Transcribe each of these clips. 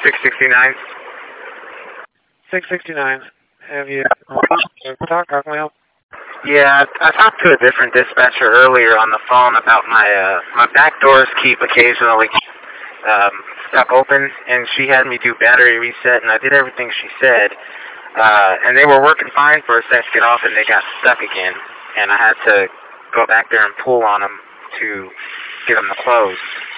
669. 669. Have you talk? How can I help? Yeah, I talked to a different dispatcher earlier on the phone about my back doors keep occasionally stuck open, and she had me do battery reset, and I did everything she said, and they were working fine for a sec to get off, and they got stuck again, and I had to go back there and pull on them to get them to close.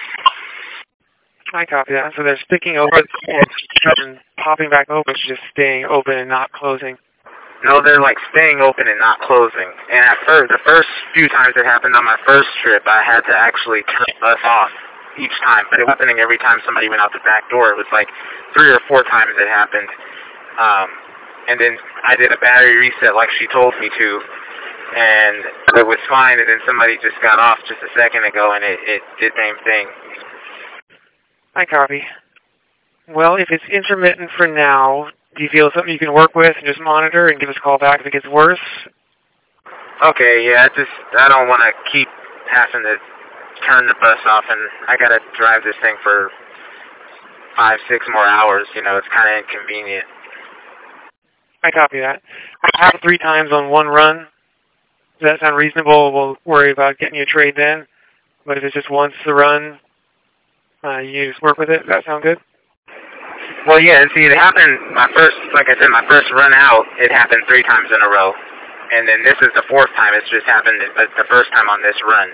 I copy that. So they're sticking over and popping back open, just staying open and not closing. No, they're like staying open and not closing. And at first, the first few times it happened on my first trip, I had to actually turn the bus off each time. But it was happening every time somebody went out the back door. It was like 3 or 4 times it happened. And then I did a battery reset like she told me to, and it was fine. And then somebody just got off just a second ago, and it did the same thing. I copy. Well, if it's intermittent for now, do you feel something you can work with and just monitor and give us a call back if it gets worse? Okay, yeah, I don't want to keep having to turn the bus off, and I got to drive this thing for 5, 6 more hours. You know, it's kind of inconvenient. I copy that. I have 3 times on one run. Does that sound reasonable? We'll worry about getting you a trade then. But if it's just once the run, you just work with it. Does that sound good? Well, yeah, see, it happened, like I said, my first run out, it happened 3 times in a row. And then this is the 4th time it's just happened, but the first time on this run.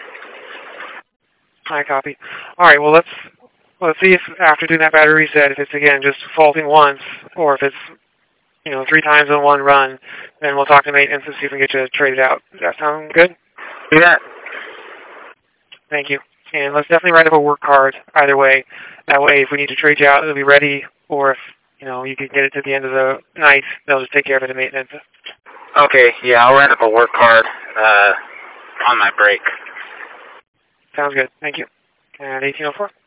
I copy. All right, well, let's see if after doing that battery reset, if it's, again, just faulting once, or if it's, 3 times in one run, then we'll talk to maintenance and see if we can get you traded out. Does that sound good? Do that. Thank you. And let's definitely write up a work card either way. That way, if we need to trade you out, it'll be ready. Or if, you can get it to the end of the night, they'll just take care of it in maintenance. Okay, yeah, I'll write up a work card on my break. Sounds good. Thank you. And 1804.